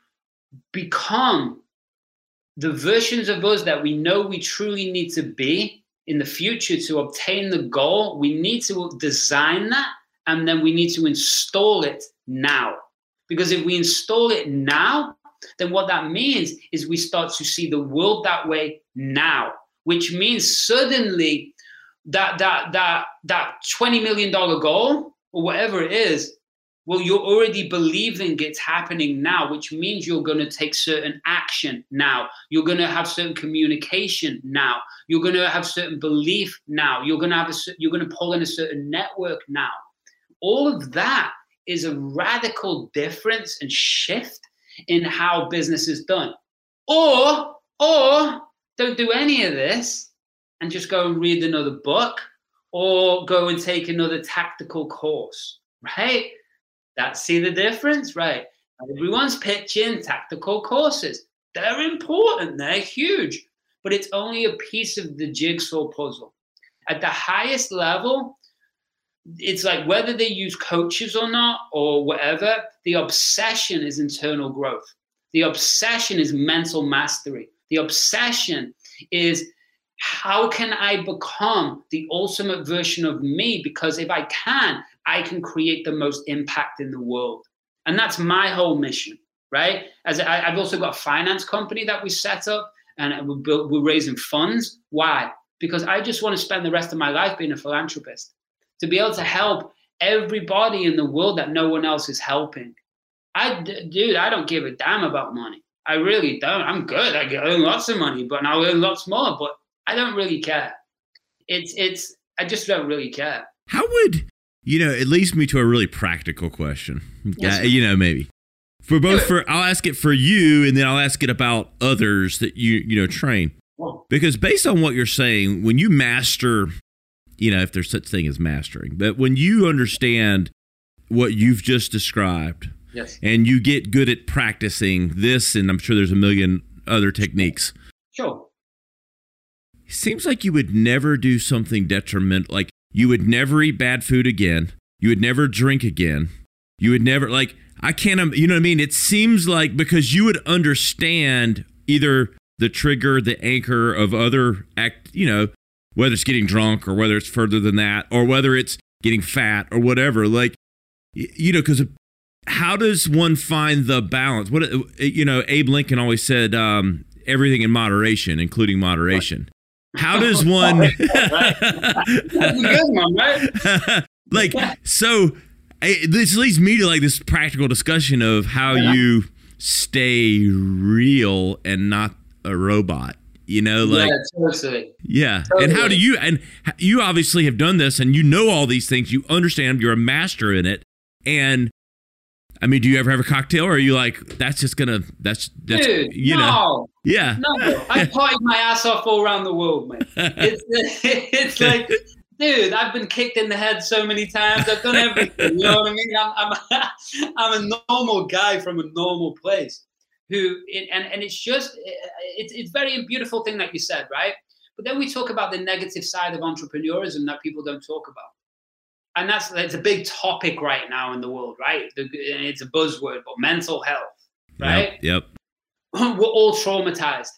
become the versions of us that we know we truly need to be in the future to obtain the goal. We need to design that, and then we need to install it now. Because if we install it now, then what that means is we start to see the world that way now, which means suddenly that that that that twenty million dollars goal or whatever it is, well, you're already believing it's happening now, which means you're going to take certain action now. You're going to have certain communication now. You're going to have certain belief now. You're going to have a, you're going to pull in a certain network now. All of that is a radical difference and shift in how business is done. Or, or don't do any of this and just go and read another book or go and take another tactical course, right? That's, see the difference, right? Everyone's pitching tactical courses. They're important, they're huge, but it's only a piece of the jigsaw puzzle. At the highest level, it's like whether they use coaches or not or whatever, the obsession is internal growth. The obsession is mental mastery. The obsession is, how can I become the ultimate version of me? Because if I can, I can create the most impact in the world. And that's my whole mission, right? As I, I've also got a finance company that we set up, and we're, built, we're raising funds. Why? Because I just want to spend the rest of my life being a philanthropist, to be able to help everybody in the world that no one else is helping. I, dude, I don't give a damn about money. I really don't. I'm good. I earn lots of money, but I'll earn lots more. But I don't really care. It's, it's, I just don't really care. How would, you know, it leads me to a really practical question. Yes. Uh, you know, maybe For both, for I'll ask it for you, and then I'll ask it about others that you you know train. Because based on what you're saying, when you master, you know, if there's such thing as mastering, but when you understand what you've just described, yes, and you get good at practicing this, and I'm sure there's a million other techniques. Sure. It seems like you would never do something detrimental. Like you would never eat bad food again. You would never drink again. You would never like. I can't. You know what I mean? It seems like because you would understand either the trigger, the anchor of other act, you know, whether it's getting drunk or whether it's further than that, or whether it's getting fat or whatever, like, you know, because how does one find the balance? What, you know, Abe Lincoln always said, um, everything in moderation, including moderation. How does one, like, so this leads me to like this practical discussion of how you stay real and not a robot, you know, like yeah, totally. yeah. Totally. And how do you, and you obviously have done this and you know all these things, you understand, you're a master in it. And I mean, do you ever have a cocktail or are you like, that's just gonna, that's, that's, Dude, you no. know, yeah. No, I partied my ass off all around the world, man. It's, it's like, dude, I've been kicked in the head so many times. I've done everything. You know what I mean? I'm, I'm, I'm a normal guy from a normal place. Who and and it's just it's it's very beautiful thing that you said, right? But then we talk about the negative side of entrepreneurism that people don't talk about, and that's it's a big topic right now in the world, right? The, it's a buzzword, but mental health, right? Yep. yep. We're all traumatized.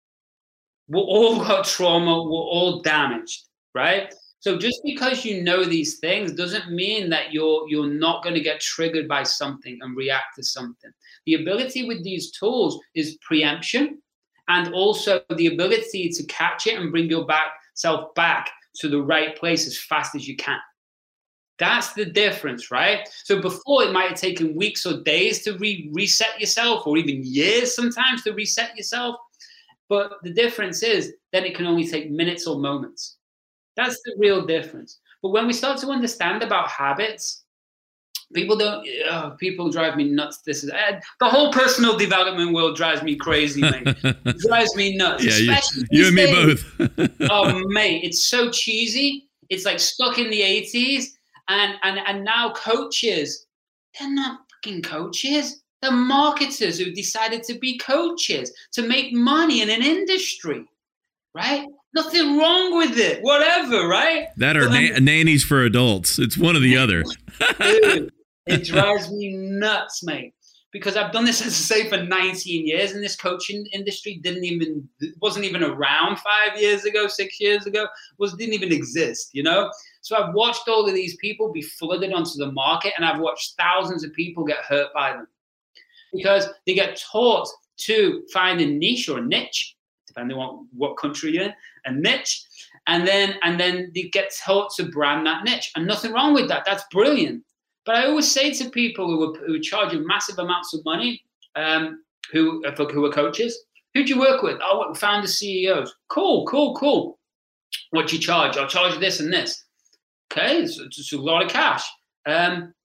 We're all got trauma. We're all damaged, right? So just because you know these things doesn't mean that you're you're not going to get triggered by something and react to something. The ability with these tools is preemption and also the ability to catch it and bring your back self back to the right place as fast as you can. That's the difference, right? So before it might have taken weeks or days to re- reset yourself or even years sometimes to reset yourself. But the difference is then it can only take minutes or moments. That's the real difference. But when we start to understand about habits, people don't, oh, people drive me nuts. This is, uh, the whole personal development world drives me crazy, mate. It drives me nuts. Yeah, you, you and me both. Oh, mate, it's so cheesy. It's like stuck in the eighties. And, and, and now coaches, they're not fucking coaches. They're marketers who decided to be coaches to make money in an industry, right? Nothing wrong with it, whatever, right? That are na- nannies for adults. It's one or the other. Dude, it drives me nuts, mate. Because I've done this, as I say, for nineteen years, and this coaching industry didn't even wasn't even around five years ago, six years ago, was didn't even exist, you know. So I've watched all of these people be flooded onto the market, and I've watched thousands of people get hurt by them because they get taught to find a niche or a niche, depending on what country you're in, a niche, and then and then they get taught to brand that niche. And nothing wrong with that. That's brilliant. But I always say to people who are, who are charging massive amounts of money, um, who, who are coaches, who do you work with? Oh, founder C E Os. Cool, cool, cool. What do you charge? I'll charge this and this. Okay, it's, it's a lot of cash. Um,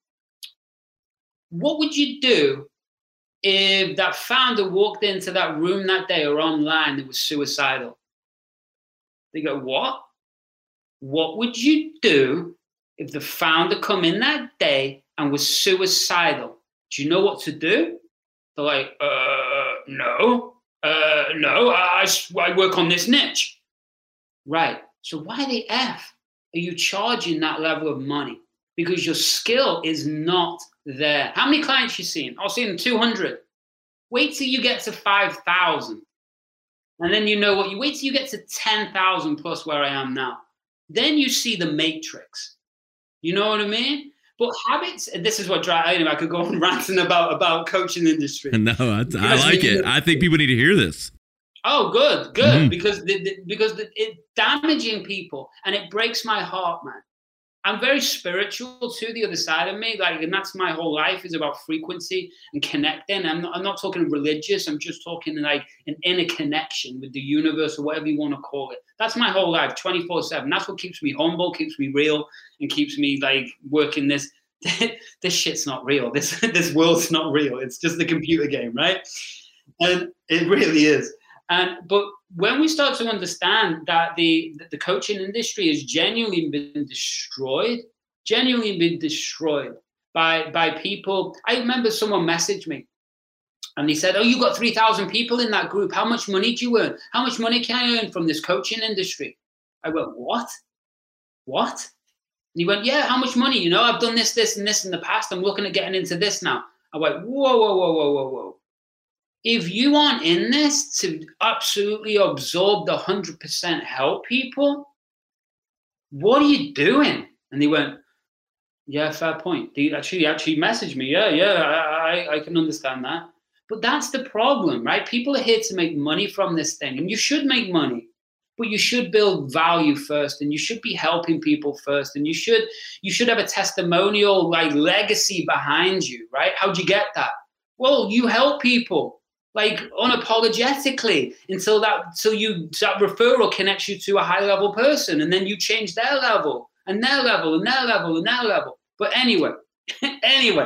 what would you do if that founder walked into that room that day or online that was suicidal? They go, what? What would you do if the founder come in that day and was suicidal? Do you know what to do? They're like, uh, no, uh, no, I, I work on this niche. Right. So why the F are you charging that level of money? Because your skill is not there. How many clients you seeing? I'll see them two hundred. Wait till you get to five thousand. And then you know what, you wait till you get to ten thousand plus where I am now. Then you see the matrix. You know what I mean? But habits, this is what drives, anyway, I could go on ranting about, about coaching industry. No, I, I like it. I think people need to hear this. Oh, good, good. Mm-hmm. Because the, the, because the, it's damaging people and it breaks my heart, man. I'm very spiritual too, the other side of me. Like, and that's my whole life is about frequency and connecting. I'm not, I'm not talking religious. I'm just talking like an inner connection with the universe or whatever you want to call it. That's my whole life, twenty-four seven. That's what keeps me humble, keeps me real, and keeps me like working this this shit's not real. This this world's not real. It's just a computer game, right? And it really is. And but when we start to understand that the the coaching industry has genuinely been destroyed, genuinely been destroyed by by people. I remember someone messaged me and he said, "Oh, you got three thousand people in that group. How much money do you earn? How much money can I earn from this coaching industry?" I went, "What? What?" And he went, "Yeah, how much money? You know, I've done this, this, and this in the past. I'm looking at getting into this now." I went, whoa, whoa, whoa, whoa, whoa, whoa. If you aren't in this to absolutely absorb the one hundred percent help people, what are you doing? And he went, "Yeah, fair point." He actually actually messaged me. Yeah, yeah, I, I, I can understand that. But that's the problem, right? People are here to make money from this thing. And you should make money, but you should build value first. And you should be helping people first. And you should you should have a testimonial, like, legacy behind you, right? How'd you get that? Well, you help people. Like, unapologetically, until that, until you that referral connects you to a high level person, and then you change their level and their level and their level and their level. But anyway, anyway,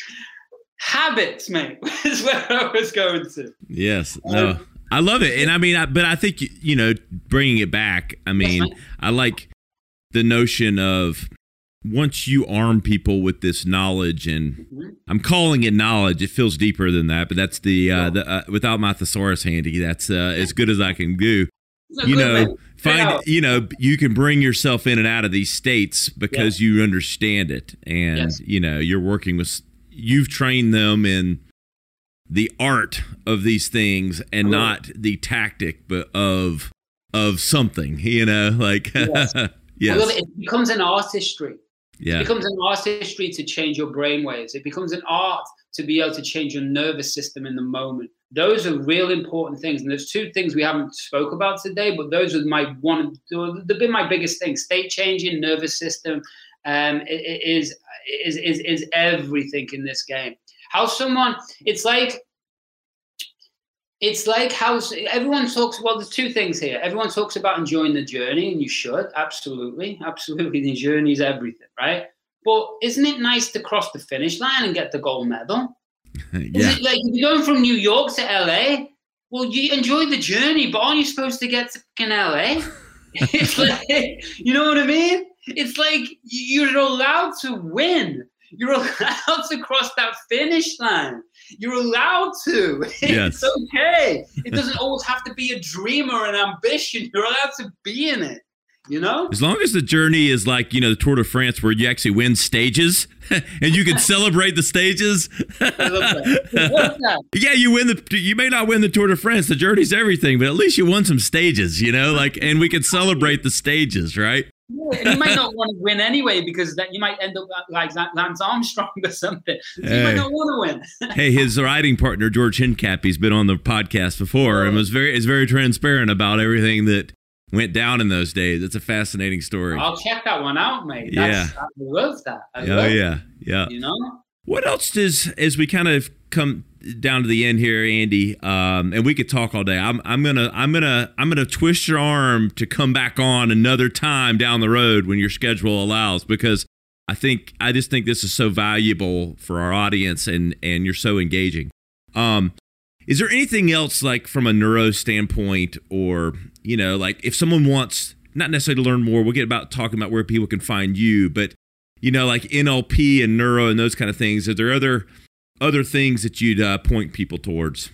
habits, mate, is where I was going to. Yes, no, um, I love it, and I mean, I, but I think you know, bringing it back. I mean, yes, I like the notion of, once you arm people with this knowledge, and mm-hmm. I'm calling it knowledge, it feels deeper than that, but that's the, uh, the uh, without my thesaurus handy, that's uh, as good as I can do. You know, man. find, you know, you can bring yourself in and out of these states because yeah. you understand it. And, yes. you know, you're working with, you've trained them in the art of these things and not the tactic, but of, of something, you know, like, yes. yes. It becomes an artistry. Yeah. It becomes an artistry to change your brainwaves. It becomes an art to be able to change your nervous system in the moment. Those are real important things. And there's two things we haven't spoke about today, but those are my one, they've been my biggest things. State changing, nervous system, um, is, is, is, is everything in this game. How someone, it's like, It's like how everyone talks, well, there's two things here. Everyone talks about enjoying the journey, and you should. Absolutely. Absolutely. The journey is everything, right? But isn't it nice to cross the finish line and get the gold medal? Yeah. Is it like, if you're going from New York to L A, well, you enjoy the journey, but aren't you supposed to get to fucking L A? It's like, you know what I mean? It's like you're allowed to win. You're allowed to cross that finish line. You're allowed to. Yes. It's okay. It doesn't always have to be a dream or an ambition. You're allowed to be in it, you know? As long as the journey is like, you know, the Tour de France, where you actually win stages and you can celebrate the stages. I love that. I love that. Yeah, you win the, you may not win the Tour de France. The journey's everything, but at least you won some stages, you know, like, and we can celebrate the stages, right? Yeah, and you might not want to win anyway, because that you might end up like Lance Armstrong or something. So hey. You might not want to win. Hey, his riding partner George Hincapie, he's been on the podcast before, and was very is very transparent about everything that went down in those days. It's a fascinating story. I'll check that one out, mate. That's, yeah, I love that. I oh love yeah, that. yeah. You know, what else does, as we kind of come down to the end here, Andy, um, and we could talk all day. I'm, I'm gonna, I'm gonna, I'm gonna twist your arm to come back on another time down the road when your schedule allows, because I think, I just think this is so valuable for our audience, and and you're so engaging. Um, is there anything else, like from a neuro standpoint, or you know, like if someone wants not necessarily to learn more, we'll get about talking about where people can find you, but you know, like N L P and neuro and those kind of things. Are there other other things that you'd uh, point people towards?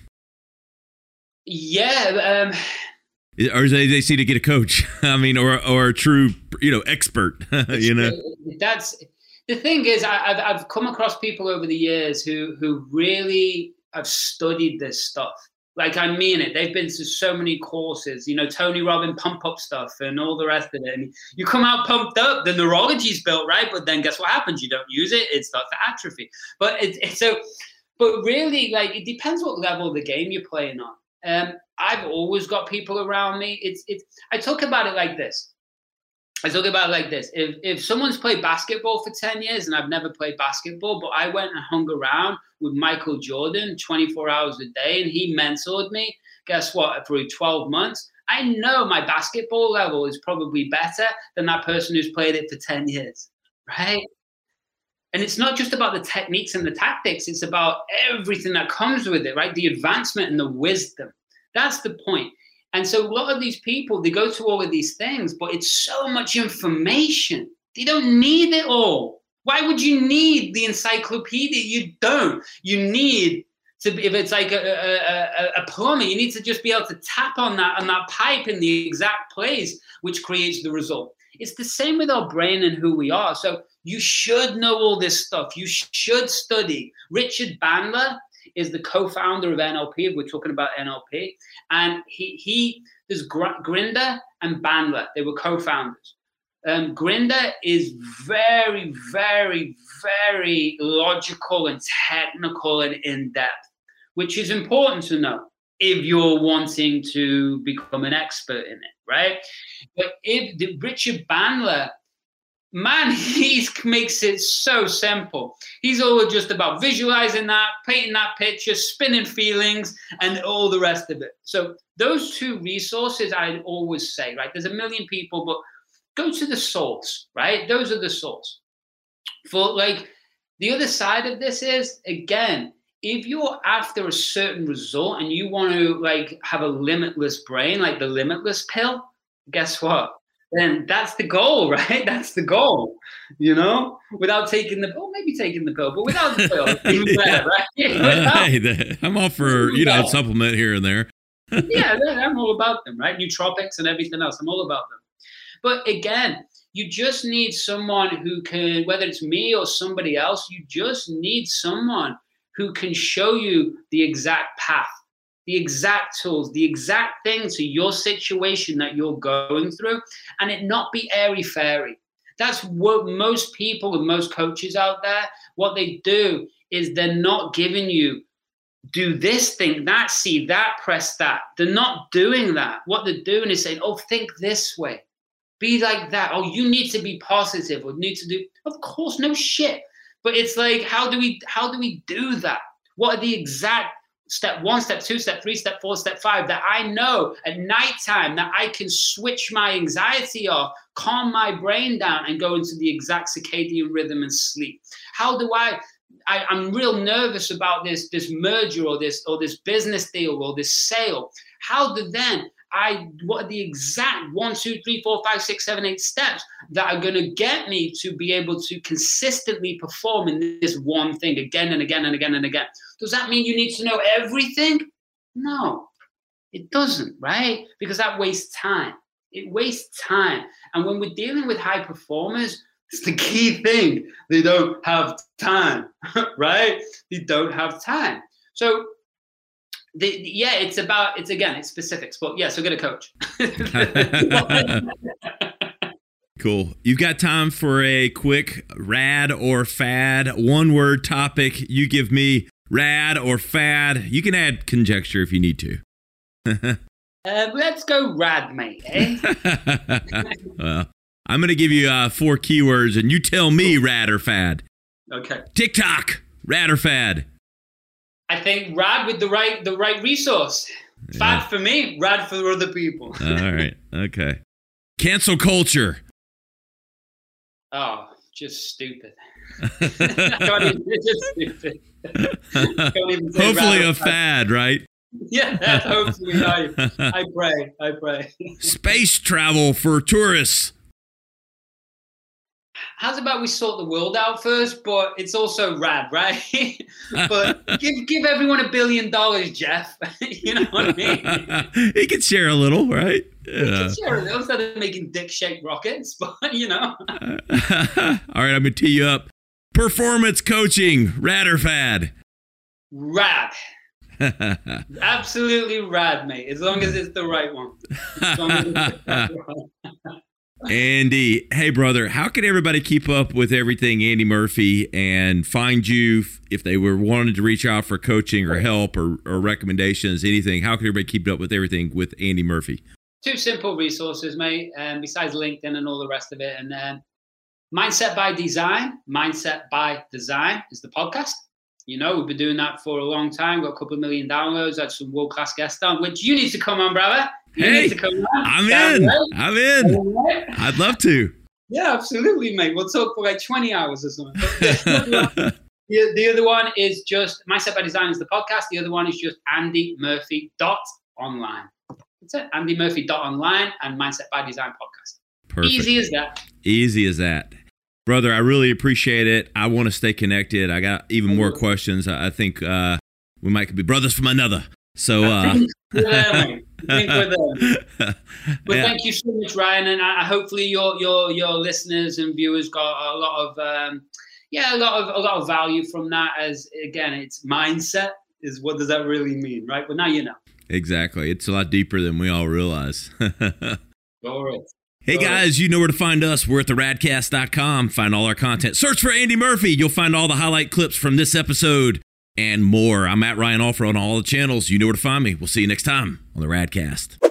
Yeah. Um, or they, they see to get a coach, I mean, or or a true, you know, expert, you know? That's, the thing is, I, I've, I've come across people over the years who, who really have studied this stuff. Like, I mean it. They've been to so many courses, you know, Tony Robbins pump up stuff and all the rest of it. And you come out pumped up, the neurology's built, right? But then guess what happens? You don't use it, it starts to atrophy. But it's it, so, but really, like, it depends what level of the game you're playing on. Um, I've always got people around me. It's it's. I talk about it like this. I talk about it like this. If if someone's played basketball for ten years, and I've never played basketball, but I went and hung around with Michael Jordan twenty-four hours a day, and he mentored me, guess what, for twelve months, I know my basketball level is probably better than that person who's played it for ten years, right? And it's not just about the techniques and the tactics. It's about everything that comes with it, right? The advancement and the wisdom. That's the point. And so a lot of these people, they go to all of these things, but it's so much information. They don't need it all. Why would you need the encyclopedia? You don't. You need to, if it's like a, a, a plumber, you need to just be able to tap on that, on that pipe in the exact place, which creates the result. It's the same with our brain and who we are. So you should know all this stuff. You should study. Richard Bandler is the co-founder of N L P. We're talking about N L P. And he, he there's Grinder and Bandler. They were co-founders. Um, Grinder is very, very, very logical and technical and in-depth, which is important to know if you're wanting to become an expert in it, right? But if the Richard Bandler, man, he makes it so simple. He's all just about visualizing that, painting that picture, spinning feelings, and all the rest of it. So those two resources, I always say, right? There's a million people, but go to the source, right? Those are the source. For like, the other side of this is, again, if you're after a certain result and you want to like have a limitless brain, like the limitless pill, guess what? Then that's the goal, right? That's the goal, you know, without taking the pill, maybe taking the pill, but without the pill, even better, right? Uh, hey, the, I'm all for, you know, supplement here and there. Yeah, I'm all about them, right? Nootropics and everything else. I'm all about them. But again, you just need someone who can, whether it's me or somebody else, you just need someone who can show you the exact path, the exact tools, the exact thing to your situation that you're going through, and it not be airy-fairy. That's what most people and most coaches out there, what they do is they're not giving you, do this, think that, see that, press that. They're not doing that. What they're doing is saying, oh, think this way. Be like that. Oh, you need to be positive or need to do, of course, no shit. But it's like, how do we, how do we do that? What are the exact step one, step two, step three, step four, step five that I know at nighttime that I can switch my anxiety off, calm my brain down and go into the exact circadian rhythm and sleep? How do I, I I'm real nervous about this, this merger or this, or this business deal or this sale. How do then I, what are the exact one, two, three, four, five, six, seven, eight steps that are going to get me to be able to consistently perform in this one thing again and again and again and again? Does that mean you need to know everything? No, it doesn't, right? Because that wastes time. It wastes time. And when we're dealing with high performers, it's the key thing. They don't have time, right? They don't have time. So The, yeah, it's about, it's again, it's specifics, but yeah, so get a coach. Cool. You've got time for a quick rad or fad, one word topic. You give me rad or fad. You can add conjecture if you need to. uh, let's go rad, mate. Eh? Well, I'm going to give you uh, four keywords and you tell me rad or fad. Okay. TikTok, rad or fad? I think rad with the right the right resource. Yeah. Fad for me, rad for other people. All right. Okay. Cancel culture. Oh, just stupid. even, it's just stupid. Hopefully a fad, right? Yeah, that's hopefully. I, I pray. I pray. Space travel for tourists. How's about we sort the world out first, but it's also rad, right? But give give everyone a billion dollars, Jeff. You know what I mean? He can share a little, right? Yeah. He can share a little instead of making dick-shaped rockets, but you know. All right, I'm going to tee you up. Performance coaching, rad or fad? Rad. Absolutely rad, mate, as long as it's the right one. As long as it's the right one. Andy, hey brother, how can everybody keep up with everything Andy Murphy and find you if they were wanting to reach out for coaching or help or, or recommendations, anything? How can everybody keep up with everything with Andy Murphy? Two simple resources, mate, um, besides LinkedIn and all the rest of it. And um, Mindset by Design, Mindset by Design is the podcast. You know, we've been doing that for a long time, got a couple of million downloads, had some world-class guests on, which you need to come on, brother. You hey, need to come on. I'm in. Right? I'm in. Right? I'd love to. Yeah, absolutely, mate. We'll talk for like twenty hours or something. the, the other one is just Mindset by Design is the podcast. The other one is just Andy Murphy dot online. That's it. Andy Murphy dot online and Mindset by Design podcast. Perfect. Easy as that. Easy as that. Brother, I really appreciate it. I want to stay connected. I got even more questions. I think uh, we might be brothers from another. So, uh, think we're there, mate. I think we're there. But yeah. Thank you so much, Ryan, and I, hopefully your your your listeners and viewers got a lot of um, yeah, a lot of a lot of value from that. As again, it's mindset. Is what does that really mean, right? But now you know. Exactly. It's a lot deeper than we all realize. All right. Hey guys, you know where to find us. We're at the radcast dot com. Find all our content. Search for Andy Murphy. You'll find all the highlight clips from this episode and more. I'm at Ryan Alfer on all the channels. You know where to find me. We'll see you next time on the Radcast.